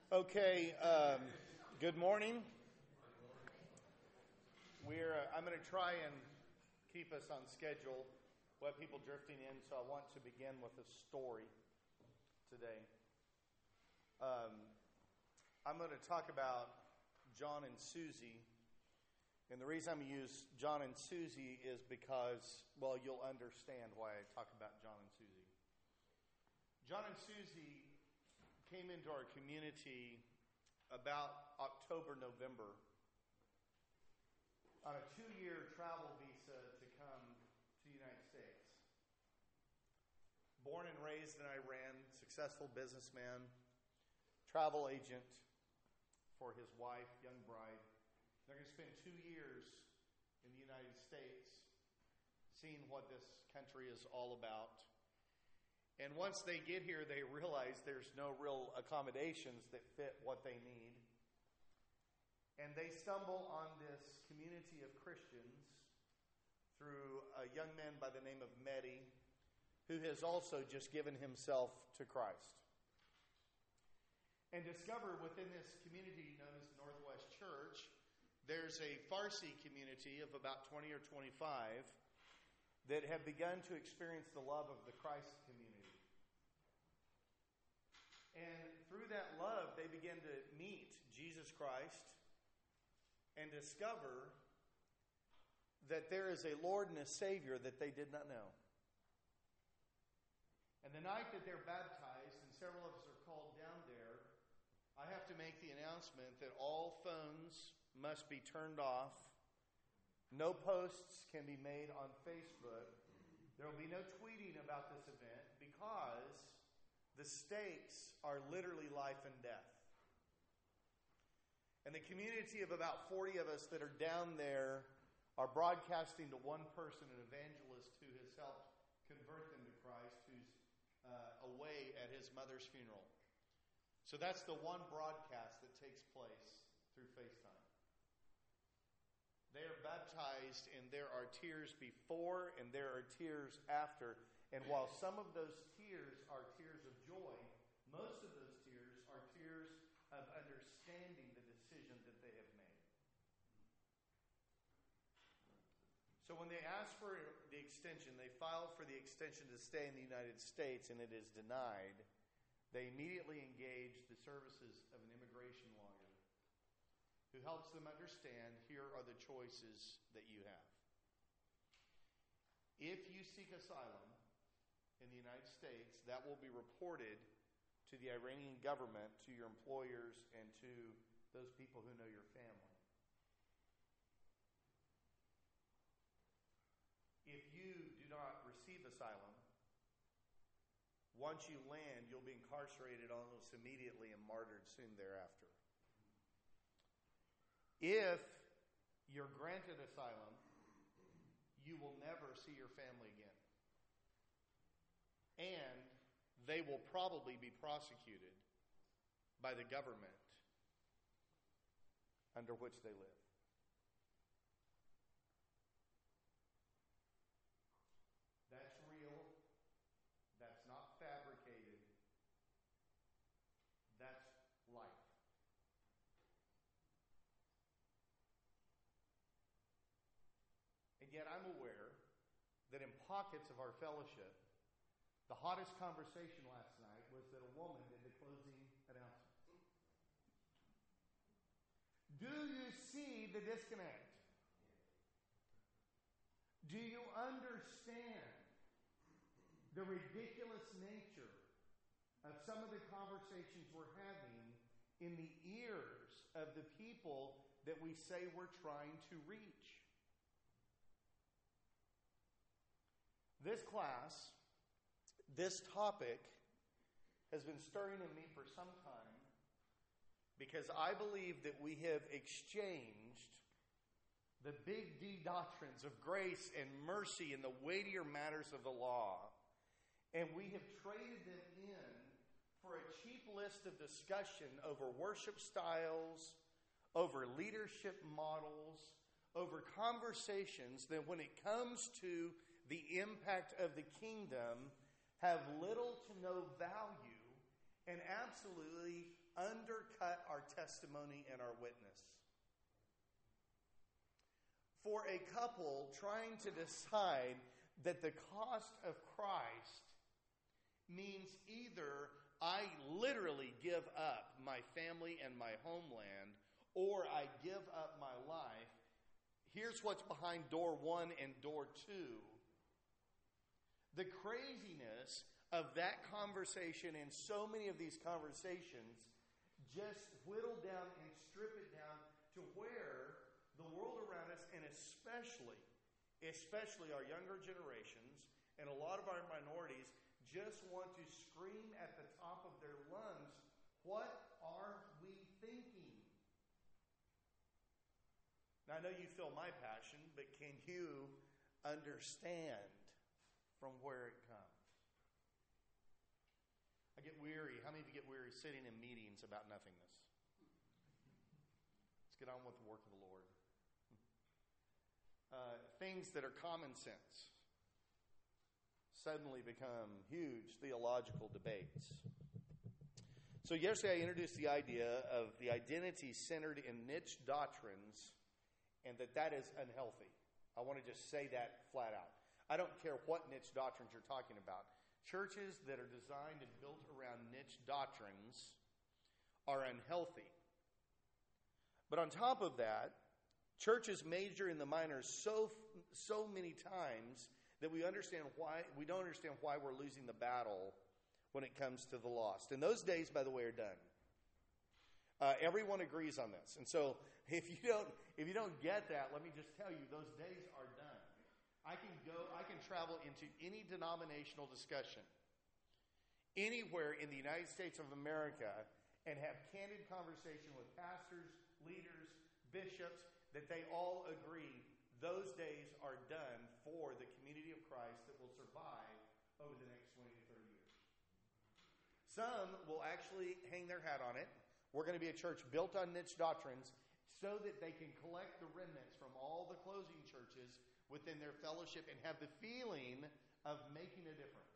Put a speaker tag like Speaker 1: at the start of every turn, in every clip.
Speaker 1: Okay, good morning. I'm going to try and keep us on schedule. We have people drifting in, so I want to begin with a story today. I'm going to talk about John and Susie. And the reason I'm going to use John and Susie is because, well, you'll understand why I talk about John and Susie. John and Susie came into our community about October, November on a 2-year travel visa to come to the United States. Born and raised in Iran, successful businessman, travel agent for his wife, young bride. They're going to spend 2 years in the United States seeing what this country is all about. And once they get here, they realize there's no real accommodations that fit what they need. And they stumble on this community of Christians through a young man by the name of Mehdi, who has also just given himself to Christ. And discover within this community known as the Northwest Church, there's a Farsi community of about 20 or 25 that have begun to experience the love of the Christ community. And through that love, they begin to meet Jesus Christ and discover that there is a Lord and a Savior that they did not know. And the night that they're baptized, and several of us are called down there, I have to make the announcement that all phones must be turned off. No posts can be made on Facebook. There will be no tweeting about this event because the stakes are literally life and death. And the community of about 40 of us that are down there are broadcasting to one person, an evangelist who has helped convert them to Christ, who's away at his mother's funeral. So that's the one broadcast that takes place through FaceTime. They are baptized, and there are tears before and there are tears after. And while some of those tears are tears of joy, most of those tears are tears of understanding the decision that they have made. So when they ask for the extension, they file for the extension to stay in the United States, and it is denied. They immediately engage the services of an immigration lawyer who helps them understand, here are the choices that you have. If you seek asylum in the United States, that will be reported to the Iranian government, to your employers, and to those people who know your family. If you do not receive asylum, once you land, you'll be incarcerated almost immediately and martyred soon thereafter. If you're granted asylum, you will never see your family again. And they will probably be prosecuted by the government under which they live. That's real. That's not fabricated. That's life. And yet I'm aware that in pockets of our fellowship, the hottest conversation last night was that a woman did the closing announcement. Do you see the disconnect? Do you understand the ridiculous nature of some of the conversations we're having in the ears of the people that we say we're trying to reach? This class, this topic has been stirring in me for some time because I believe that we have exchanged the big D doctrines of grace and mercy and the weightier matters of the law, and we have traded them in for a cheap list of discussion over worship styles, over leadership models, over conversations that when it comes to the impact of the kingdom have little to no value and absolutely undercut our testimony and our witness. For a couple trying to decide that the cost of Christ means either I literally give up my family and my homeland, or I give up my life. Here's what's behind door 1 and door 2. The craziness of that conversation and so many of these conversations just whittle down and strip it down to where the world around us, and especially our younger generations and a lot of our minorities, just want to scream at the top of their lungs, what are we thinking? Now, I know you feel my passion, but can you understand from where it comes? I get weary. How many of you get weary sitting in meetings about nothingness? Let's get on with the work of the Lord. Things that are common sense suddenly become huge theological debates. So yesterday I introduced the idea of the identity centered in niche doctrines, and that is unhealthy. I want to just say that flat out. I don't care what niche doctrines you're talking about. Churches that are designed and built around niche doctrines are unhealthy. But on top of that, churches major in the minors so many times that we don't understand why we're losing the battle when it comes to the lost. And those days, by the way, are done. Everyone agrees on this. And so if you don't get that, let me just tell you, those days are done. I can travel into any denominational discussion anywhere in the United States of America and have candid conversation with pastors, leaders, bishops, that they all agree those days are done for the community of Christ that will survive over the next 20 to 30 years. Some will actually hang their hat on it. We're going to be a church built on niche doctrines so that they can collect the remnants from all the closing churches within their fellowship and have the feeling of making a difference.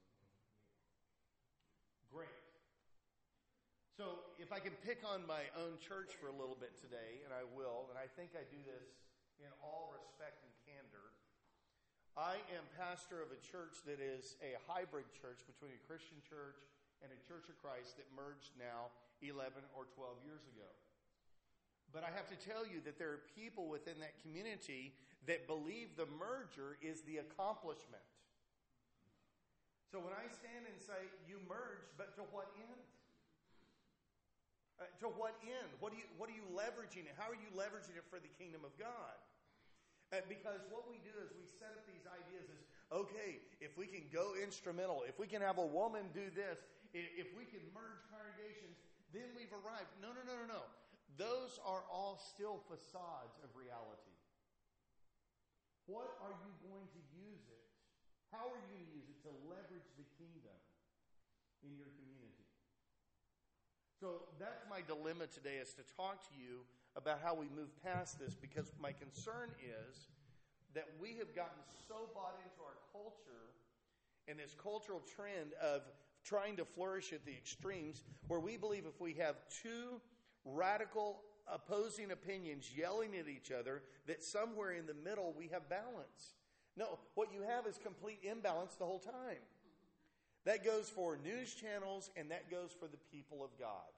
Speaker 1: Great. So if I can pick on my own church for a little bit today, and I will, and I think I do this in all respect and candor, I am pastor of a church that is a hybrid church between a Christian church and a Church of Christ that merged now 11 or 12 years ago. But I have to tell you that there are people within that community that believe the merger is the accomplishment. So when I stand and say, you merged, but to what end? To what end? What are you leveraging it? How are you leveraging it for the kingdom of God? Because what we do is we set up these ideas as, okay, if we can go instrumental, if we can have a woman do this, if we can merge congregations, then we've arrived. No. Those are all still facades of reality. What are you going to use it? How are you going to use it to leverage the kingdom in your community? So that's my dilemma today, is to talk to you about how we move past this, because my concern is that we have gotten so bought into our culture and this cultural trend of trying to flourish at the extremes, where we believe if we have two radical opposing opinions yelling at each other, that somewhere in the middle we have balance. No, what you have is complete imbalance the whole time. That goes for news channels, and that goes for the people of God.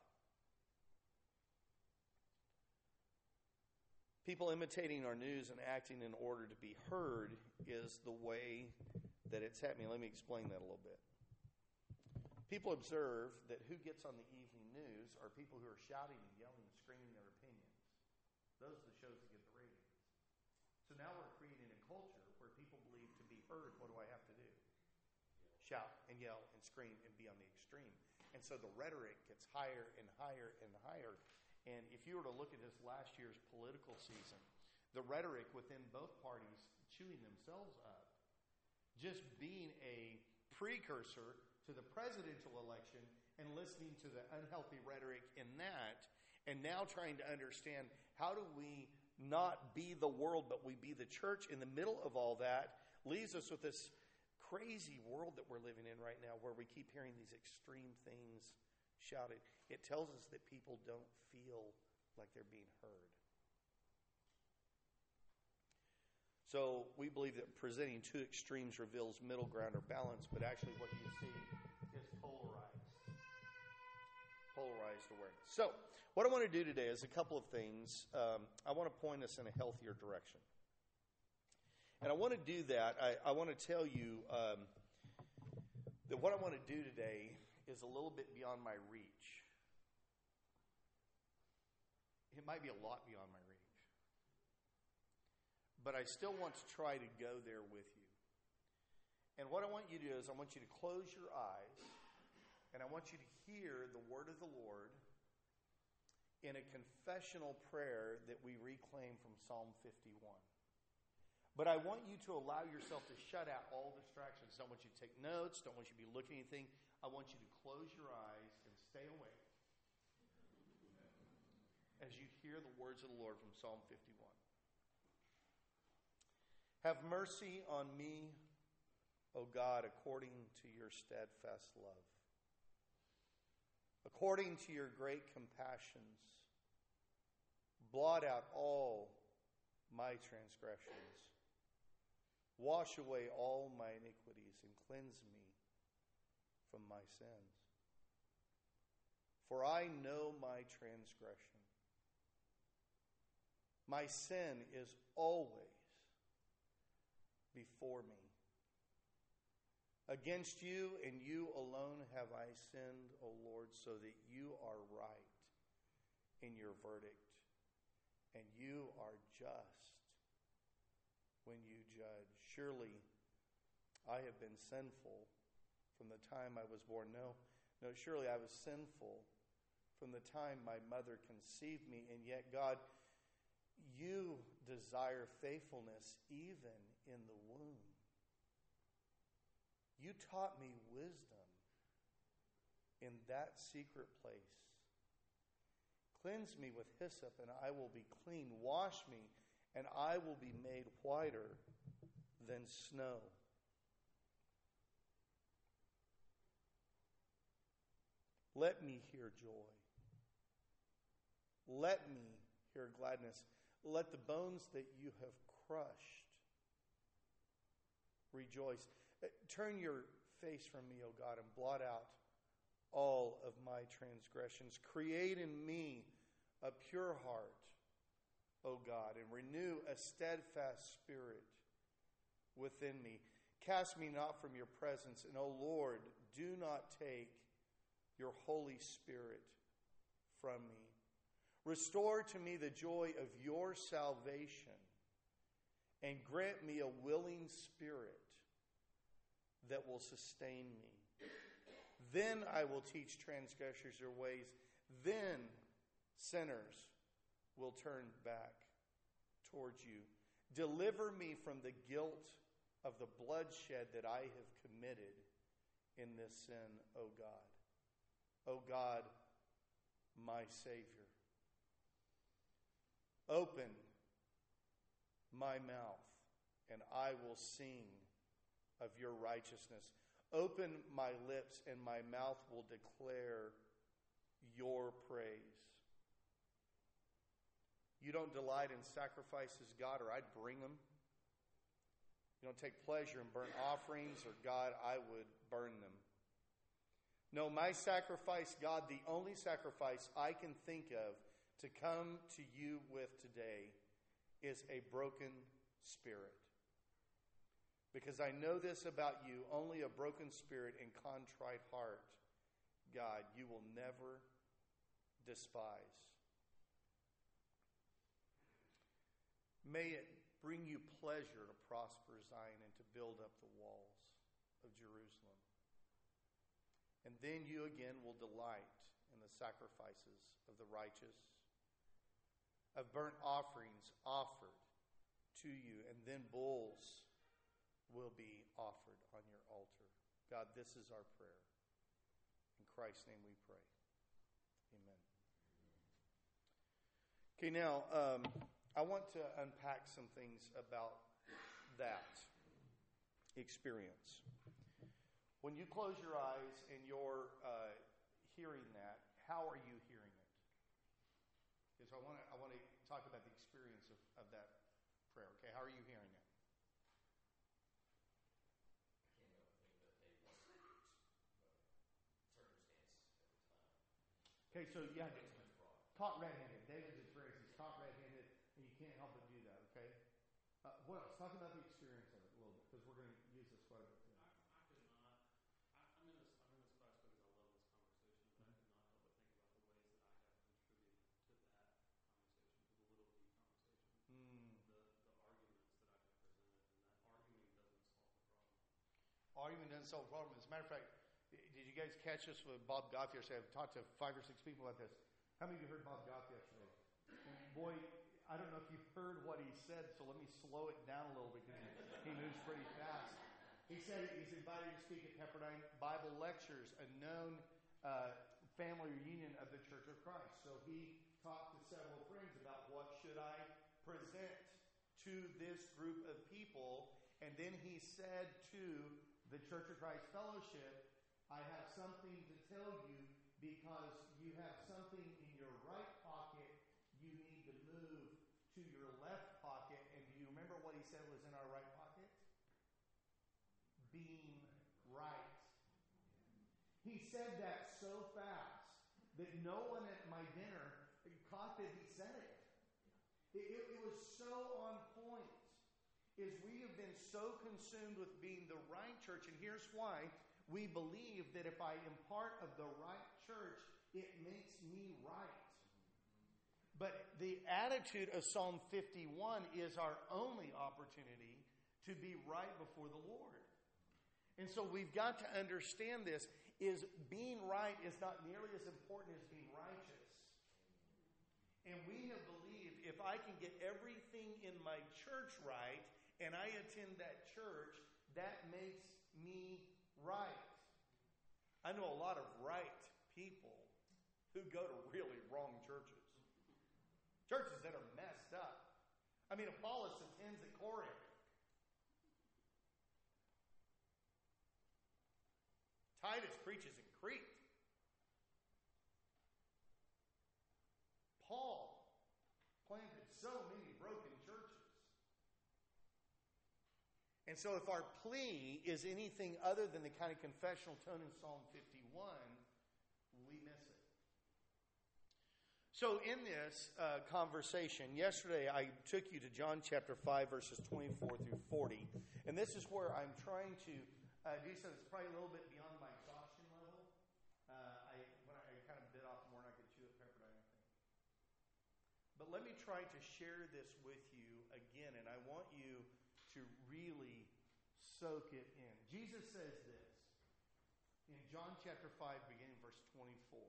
Speaker 1: People imitating our news and acting in order to be heard is the way that it's happening. Let me explain that a little bit. People observe that who gets on the evening news are people who are shouting and yelling and screaming their opinions. Those are the shows that get the ratings. So now we're creating a culture where people believe to be heard, what do I have to do? Shout and yell and scream and be on the extreme. And so the rhetoric gets higher and higher and higher. And if you were to look at this last year's political season, the rhetoric within both parties chewing themselves up, just being a precursor to the presidential election and listening to the unhealthy rhetoric in that, and now trying to understand, how do we not be the world, but we be the church in the middle of all that, leaves us with this crazy world that we're living in right now, where we keep hearing these extreme things shouted. It tells us that people don't feel like they're being heard. So we believe that presenting two extremes reveals middle ground or balance, but actually what you see is polarized awareness. So what I want to do today is a couple of things. I want to point us in a healthier direction. And I want to do that. I want to tell you that what I want to do today is a little bit beyond my reach. It might be a lot beyond my reach. But I still want to try to go there with you. And what I want you to do is I want you to close your eyes, and I want you to hear the word of the Lord in a confessional prayer that we reclaim from Psalm 51. But I want you to allow yourself to shut out all distractions. I don't want you to take notes. Don't want you to be looking at anything. I want you to close your eyes and stay awake as you hear the words of the Lord from Psalm 51. Have mercy on me, O God, according to your steadfast love. According to your great compassions, blot out all my transgressions. Wash away all my iniquities and cleanse me from my sins. For I know my transgression. My sin is always before me. Against you and you alone have I sinned, O Lord, so that you are right in your verdict, and you are just when you judge. Surely I have been sinful from the time I was born. No, surely I was sinful from the time my mother conceived me, and yet, God, you desire faithfulness even in the womb. You taught me wisdom in that secret place. Cleanse me with hyssop, and I will be clean. Wash me, and I will be made whiter than snow. Let me hear joy. Let me hear gladness. Let the bones that you have crushed rejoice. Turn your face from me, O God, and blot out all of my transgressions. Create in me a pure heart, O God, and renew a steadfast spirit within me. Cast me not from your presence, and, O Lord, do not take your Holy Spirit from me. Restore to me the joy of your salvation, and grant me a willing spirit that will sustain me. Then I will teach transgressors your ways. Then sinners will turn back towards you. Deliver me from the guilt of the bloodshed that I have committed in this sin, O God. O God, my Savior. Open my mouth, and I will sing of your righteousness. Open my lips, and my mouth will declare your praise. You don't delight in sacrifices, God, or I'd bring them. You don't take pleasure in burnt offerings, or God, I would burn them. No, my sacrifice, God, the only sacrifice I can think of to come to you with today is a broken spirit. Because I know this about you, only a broken spirit and contrite heart, God, you will never despise. May it bring you pleasure to prosper Zion and to build up the walls of Jerusalem. And then you again will delight in the sacrifices of the righteous, of burnt offerings offered to you, and then bulls will be offered on your altar. God, this is our prayer. In Christ's name we pray. Amen. Okay, now, I want to unpack some things about that experience. When you close your eyes and you're hearing that. How are you hearing it? Because I want to talk about the experience of that prayer. Okay, how are you hearing it? Okay, so yeah, caught red-handed. David's experience. He's caught red-handed, and you can't help but do that. Okay. What else? Talk about the experience of it a little bit, because we're going to use this quite a bit.
Speaker 2: I could not. I'm in this class because I love this conversation, but I could not help but think about the ways that I have contributed to that conversation, to the little D conversation, the arguments that I have presented, and that arguing doesn't solve the problem.
Speaker 1: Arguing doesn't solve the problem. As a matter of fact, did you guys catch this with Bob Goff yesterday? I've talked to 5 or 6 people about this. How many of you heard Bob Goff yesterday? Boy, I don't know if you heard what he said, so let me slow it down a little because he moves pretty fast. He said he's invited to speak at Pepperdine Bible Lectures, a known family reunion of the Church of Christ. So he talked to several friends about what should I present to this group of people. And then he said to the Church of Christ Fellowship, I have something to tell you because you have something in your right pocket you need to move to your left pocket. And do you remember what he said was in our right pocket? Being right. He said that so fast that no one at my dinner caught that he said it. It was so on point. Is we have been so consumed with being the right church, and here's why. We believe that if I am part of the right church, it makes me right. But the attitude of Psalm 51 is our only opportunity to be right before the Lord. And so we've got to understand this, is being right is not nearly as important as being righteous. And we have believed if I can get everything in my church right, and I attend that church, that makes me right. I know a lot of right people who go to really wrong churches. Churches that are messed up. I mean, Apollos attends at Corinth. Titus preaches in Crete. Paul planted so many broken churches. And so if our plea is anything other than the kind of confessional tone in Psalm 51, we miss it. So in this conversation, yesterday I took you to John chapter 5, verses 24 through 40. And this is where I'm trying to do something that's probably a little bit beyond my exhaustion level. I kind of bit off more than I could chew at Pepperdine, I think. But let me try to share this with you again, and I want you to really soak it in. Jesus says this in John chapter 5, beginning verse 24.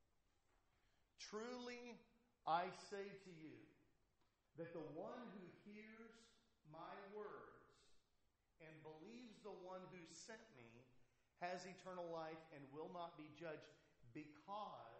Speaker 1: Truly I say to you that the one who hears my words and believes the one who sent me has eternal life and will not be judged because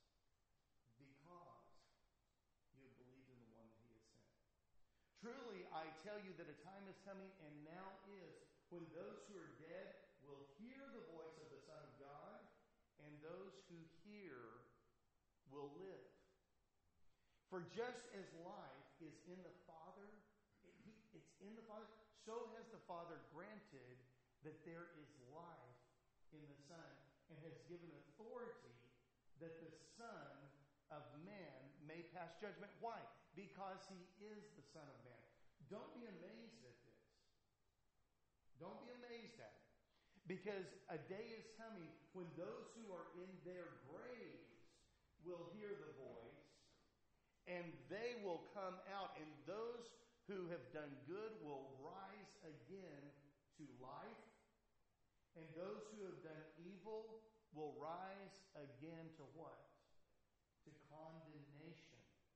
Speaker 1: you have believed in the one that he has sent. Truly I tell you that a time is coming and now is when those who are dead will hear the voice of the Son of God, and those who hear will live. For just as life is in the Father, it's in the Father, so has the Father granted that there is life in the Son, and has given authority that the Son of Man may pass judgment. Why? Because he is the Son of Man. Don't be amazed at this. Don't be amazed at it. Because a day is coming when those who are in their graves will hear the voice, and they will come out, and those who have done good will rise again to life, and those who have done evil will rise again to what? To condemnation.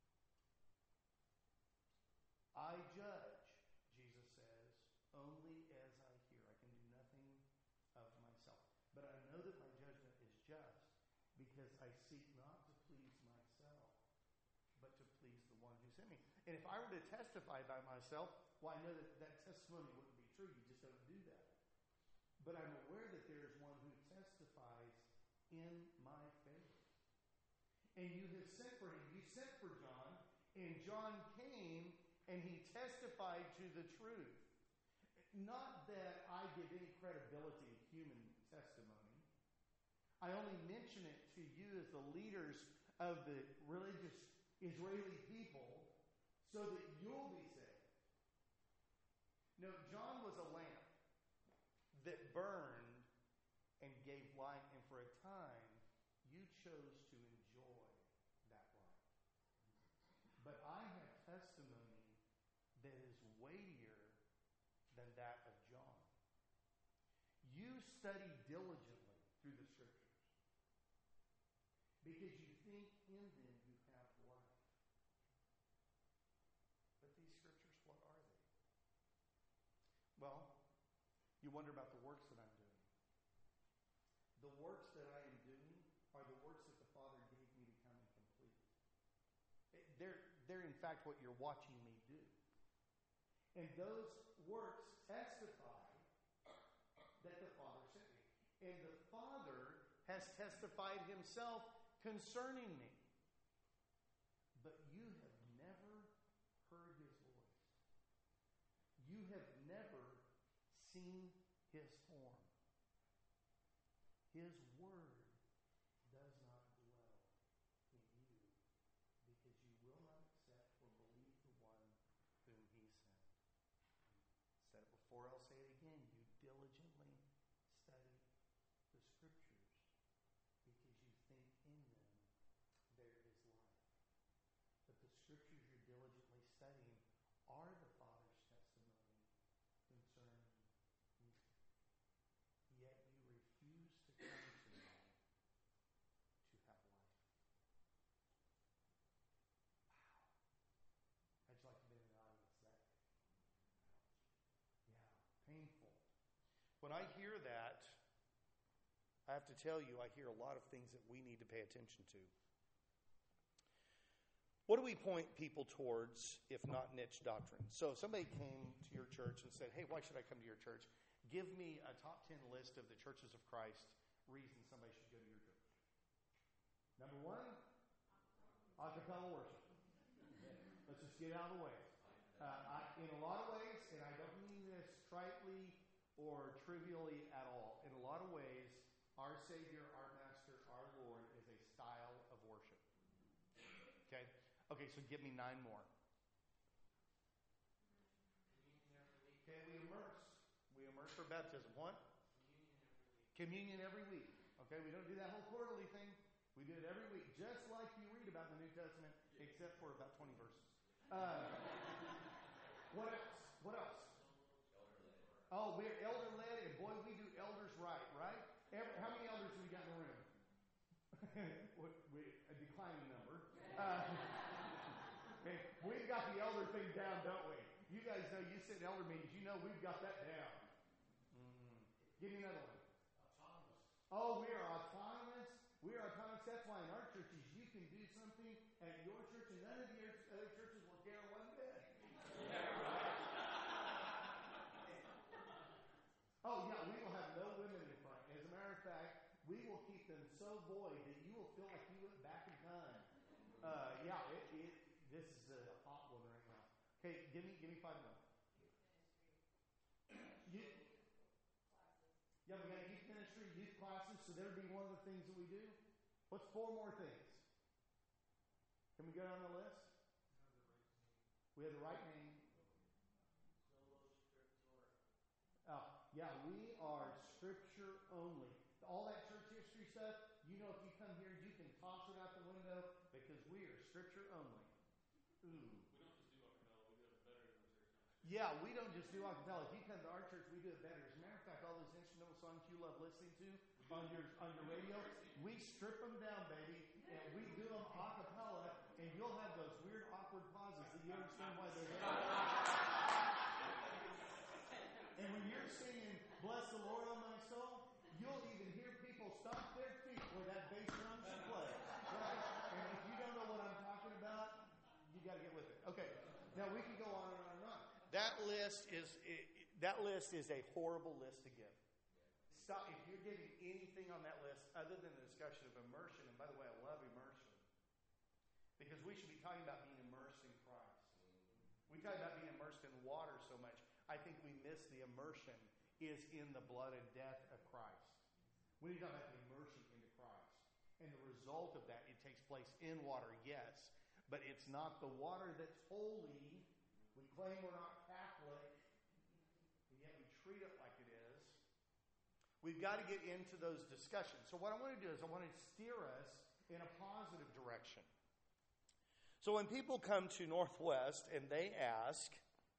Speaker 1: I judge, Jesus says, only as I hear. I can do nothing of myself. But I know that my judgment is just because I seek not to please myself, but to please the one who sent me. And if I were to testify by myself, well, I know that that testimony wouldn't be true. You just don't do that. But I'm aware that there is one who testifies in my favor. and you have sent for him. You sent for John, and John came, and he testified to the truth. Not that I give any credibility to human testimony. I only mention it to you as the leaders of the religious Israeli people so that you'll be saved. No, John was a lamp that burned and gave light, and for a time you chose to enjoy that light. But I have testimony that is weightier than that of John. You study diligently through the Scriptures because you think in them you have life. But these Scriptures, what are they? Well, you wonder about the works that I'm doing. The works that I am doing are the works that the Father gave me to come and complete. They're in fact what you're watching me do. And those works testify that the Father sent me. And the Father has testified himself concerning me. But you have never heard his voice. You have never seen his form. His word does not dwell in you because you will not accept or believe the one whom he sent. Said it before, I'll say it again. You diligently study the Scriptures because you think in them there is life. But the Scriptures you're diligently studying are the Father's testimony concerning me. Yet you refuse to come to me to have life. Wow. How'd you like to be in an audience that? Yeah, painful. When I hear that, I have to tell you, I hear a lot of things that we need to pay attention to. What do we point people towards if not niche doctrine? So if somebody came to your church and said, hey, why should I come to your church? Give me a top 10 list of the churches of Christ reasons somebody should go to your church. Number one, a cappella worship. Let's just get out of the way. In a lot of ways, and I don't mean this tritely or trivially at all, in a lot of ways, our Savior, our Master, our Lord is a style of worship. Okay? Okay, so give me 9 more. Okay, we immerse. We immerse for baptism. What? Communion every week. Okay, we don't do that whole quarterly thing. We do it every week, just like you read about in the New Testament, except for about 20 verses. What else? What else? Oh, we're elder-led, and boy, we do elders right? How many elders have we got in the room? A declining number. Okay, we've got the elder thing down, don't we? You guys know, you sit in elder meetings, you know we've got that down. Give me another one. Autonomous. Oh, we are autonomous. We are autonomous. That's why in our churches you can do something at your church and none of your other churches will care one bit. Oh, yeah, we will have no women in front. As a matter of fact, we will keep them so void that you will feel like you went back in time. This is a hot one right now. Okay, give me 5 more. Yeah, we got youth ministry, youth classes, so that would be one of the things that we do. What's 4 more things? Can we go down the list? We have the right name. Yeah, we are Scripture only. All that church history stuff, you know, if you come here, you can toss it out the window because we are Scripture only. Ooh. Yeah, we don't just do a cappella. If you come to our church, we do it better. As a matter of fact, all those instrumental songs you love listening to on your radio, we strip them down, baby, and we do them a cappella, and you'll have those weird, awkward pauses that you understand why they're there. And when you're singing, "Bless the Lord, O my soul," you'll even hear people stomp their feet where that bass drum should play. Right? And if you don't know what I'm talking about, you got to get with it. Okay, now we can go on and on and on. That list is a horrible list to give. Stop if you're giving anything on that list other than the discussion of immersion. And by the way, I love immersion. we should be talking about being immersed in Christ. We talk about being immersed in water so much. I think we miss the immersion is in the blood and death of Christ. We need to talk about the immersion into Christ. And the result of that, it takes place in water, yes. But it's not the water that's holy. We claim we're not Catholic, and yet we treat it like it is. We've got to get into those discussions. So what I want to do is I want to steer us in a positive direction. So when people come to Northwest and they ask,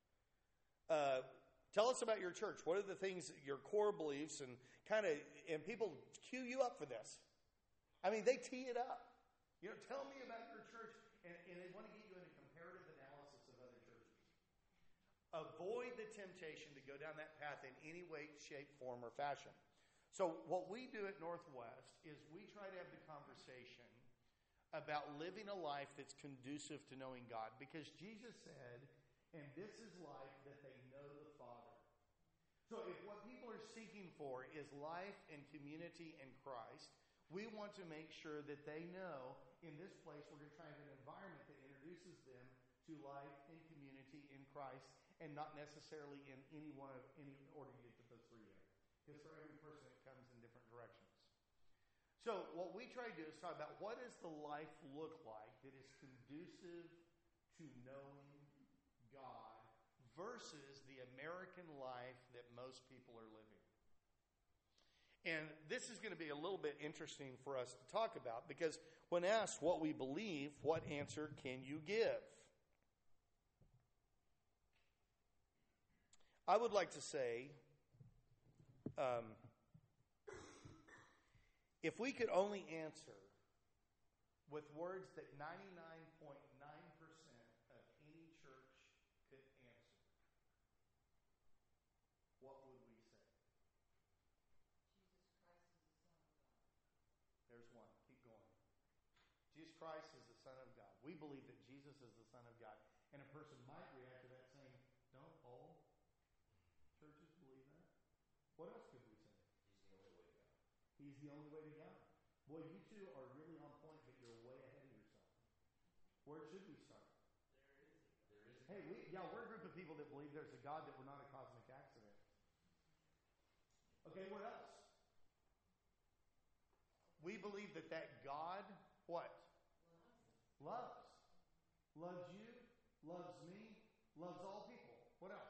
Speaker 1: tell us about your church. What are the things, your core beliefs, and people cue you up for this. I mean, they tee it up. Tell me about your church, and they want to get you into comparative analysis of other churches. Avoid the temptation to go down that path in any way, shape, form, or fashion. So what we do at Northwest is we try to have the conversation about living a life that's conducive to knowing God. Because Jesus said, and this is life, that they know the Father. So if what people are seeking for is life and community in Christ, we want to make sure that they know in this place we're going to try to have an environment that introduces them to life and community in Christ, and not necessarily in any order you get those three in. Because for every person it comes in different directions. So what we try to do is talk about what does the life look like that is conducive to knowing God versus the American life that most people are living. And this is going to be a little bit interesting for us to talk about, because when asked what we believe, what answer can you give? I would like to say, if we could only answer with words that 99.9% of any church could answer, what would we say? There's one. Keep going. Jesus Christ is the Son of God. We believe that Jesus is the Son of God. And a person might react to that saying, don't all churches believe that? What else could we say? He's the only way to God. Boy, you two are really on point, but you're way ahead of yourself. Where should we start? Hey, we're a group of people that believe there's a God, that we're not a cosmic accident. Okay, what else? We believe that God, what? Loves. Loves you, loves me, loves all people. What else?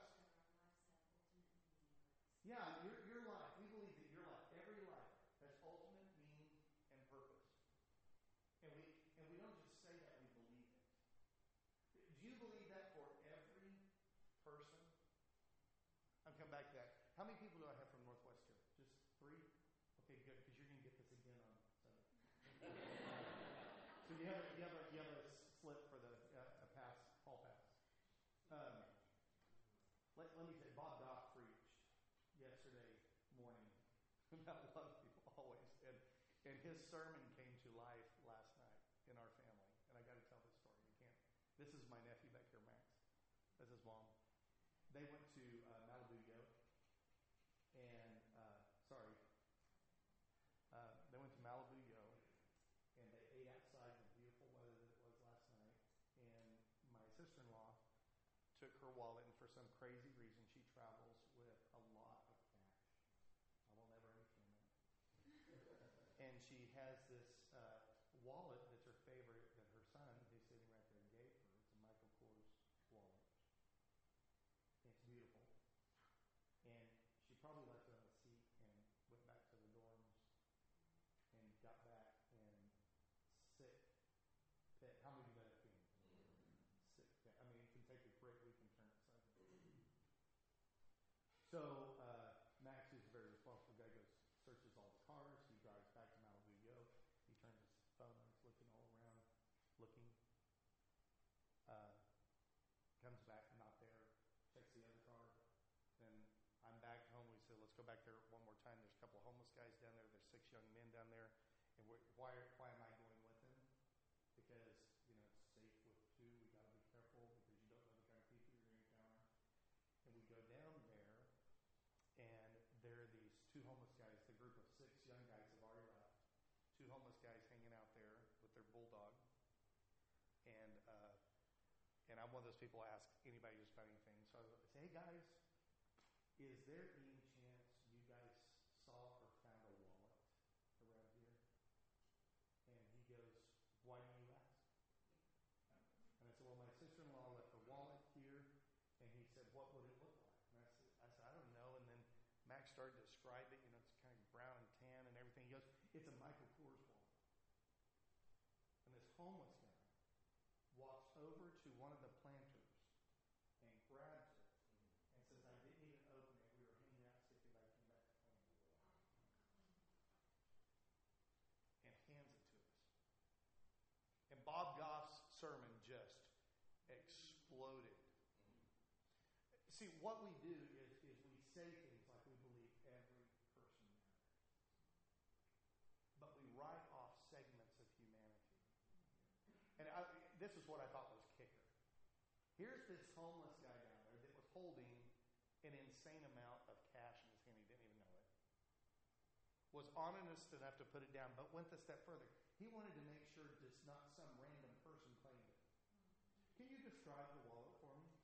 Speaker 1: Yeah, your life. We believe that your life, every life, has ultimate meaning and purpose. And we don't just say that, we believe it. Do you believe that for every person? I'll come back to that. How many people do I have from Northwest here? Just 3? Okay, good, because you're going to get this again on Sunday. So you have a slip for the pass, hall pass. Let me say, Bob Goff preached yesterday morning about love people always, and his sermon came to life last night in our family. And I got to tell this story. You can't. This is my nephew back here, Max. That's his mom. They went to Malibu Yo, and they went to Malibu Yo, and they ate outside in the beautiful weather that it was last night. And my sister-in-law took her wallet, and for some crazy reason, she travels with a lot of cash. I will never understand that. And she has this wallet that's her favorite that her son, who's sitting right there, gave her. It's a Michael Kors wallet. It's beautiful. And she probably left it on the seat and went back to the dorms and got back and sick pit. How many of you got that feeling? Sick pit. I mean, it can take a great week and turn it upside down. So Max, who's a very responsible guy, goes, searches all the cars. He drives back to Malibu Yo. He turns his phone on. He's looking all around, looking. Comes back, not there. Checks the other car. Then I'm back home. We said, let's go back there one more time. There's a couple of homeless guys down there. There's 6 young men down there. And why am I going with them? Because, it's safe with 2. We got to be careful because you don't know the kind of people you're going to encounter. And we go down there, and there are these 2 homeless guys. The group of 6 young guys have already left. 2 homeless guys hanging out there with their bulldog. And most people ask anybody just about anything. So I say, hey guys, is there any chance you guys saw or found a wallet around here? And he goes, why do you ask? And I said, well, my sister-in-law left her wallet here. And he said, what would it look like? And I said, I don't know. And then Max started to describe it. It's kind of brown and tan and everything. He goes, it's a Michael Kors wallet. And this homeless guy walks over to one of the planters and grabs it and says, I didn't even open it. We were hanging out, skipping back, came back to plant it. And hands it to us. And Bob Goff's sermon just exploded. See, what we do is we say things like we believe every person matters. But we write off segments of humanity. And this is what I thought was kicker. Here's this homeless guy down there that was holding an insane amount of cash in his hand. He didn't even know it. Was honest enough to put it down, but went a step further. He wanted to make sure just not some random person claimed it. Can you describe the wallet for me?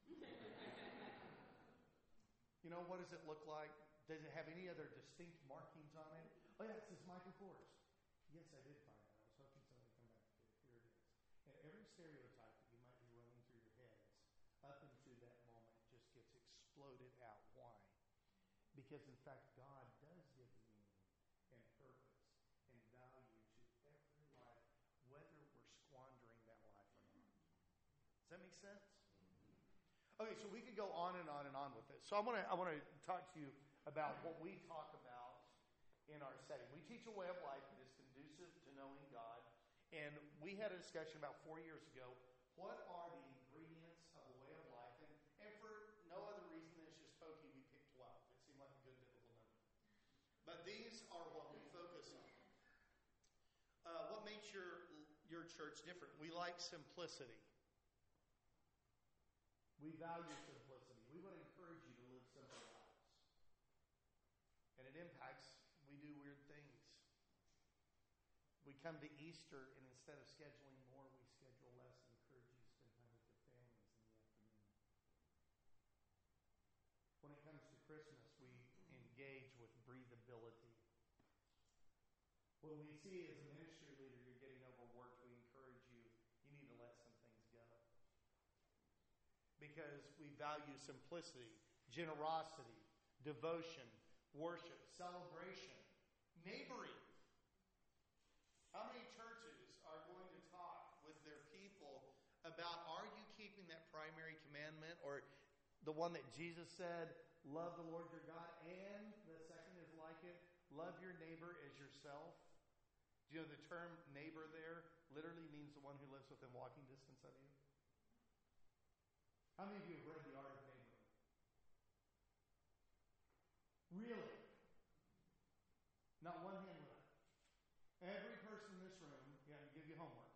Speaker 1: You know, what does it look like? Does it have any other distinct markings on it? Oh, yeah, it says Michael Kors. Yes, I did find it. I was hoping somebody would come back to it. Here it is. And every stereotype that you might be running through your heads up into that moment just gets exploded out. Why? Because, in fact, God does give meaning and purpose and value to every life, whether we're squandering that life or not. Does that make sense? Okay, so we could go on and on and on with this. So I want to talk to you about what we talk about in our setting. We teach a way of life that is conducive to knowing God. And we had a discussion about 4 years ago. What are the ingredients of a way of life? And for no other reason than it's just pokey, we picked 12. It seemed like a good biblical number. But these are what we focus on. What makes your church different? We like simplicity. We value simplicity. We want to encourage you to live simple lives. And it impacts, we do weird things. We come to Easter, and instead of scheduling more, we schedule less and encourage you to spend time with your families in the afternoon. When it comes to Christmas, we engage with breathability. When we see as a ministry leader you're getting overworked, we encourage you, you need to let some things go. Because we value simplicity, generosity, devotion, worship, celebration, neighboring. How many churches are going to talk with their people about, are you keeping that primary commandment, or the one that Jesus said, love the Lord your God, and the second is like it, love your neighbor as yourself? Do you know the term neighbor there literally means the one who lives within walking distance of you? How many of you have read The Art of Neighboring? Really? Not one hand went up. Every person in this room, yeah, I'll give you homework.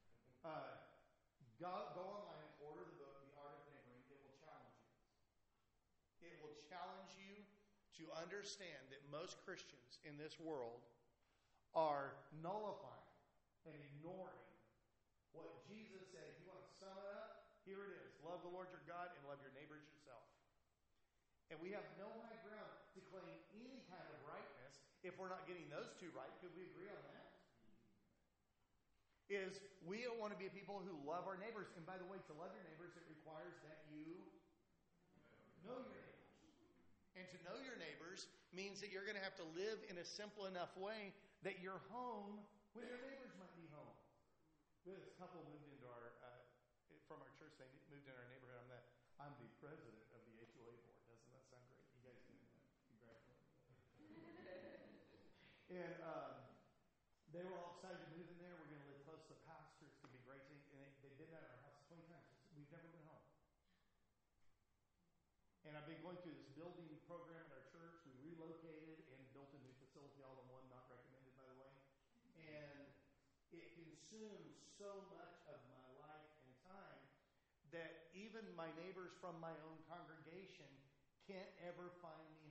Speaker 1: Go online and order the book, The Art of Neighboring. It will challenge you. It will challenge you to understand that most Christians in this world are nullifying and ignoring what Jesus said. If you want to sum it up, here it is. Love the Lord your God and love your neighbor as yourself. And we have no high ground to claim any kind of rightness if we're not getting those two right. Could we agree on that? Is we don't want to be people who love our neighbors. And by the way, to love your neighbors, it requires that you know your neighbors. And to know your neighbors means that you're going to have to live in a simple enough way that you're home when your neighbors might be home. This couple moved into from our church. They moved in our neighborhood. I'm the president of the HOA board. Doesn't that sound great? You guys can congratulate me. And they were all excited to move in there. We're going to live close to the pastor. It's going to be great. And they did that at our house 20 times. We've never been home. And I've been going through this building program at our church. We relocated and built a new facility, all in one, not recommended, by the way. And it consumes so much of my life and time that even my neighbors from my own congregation can't ever find me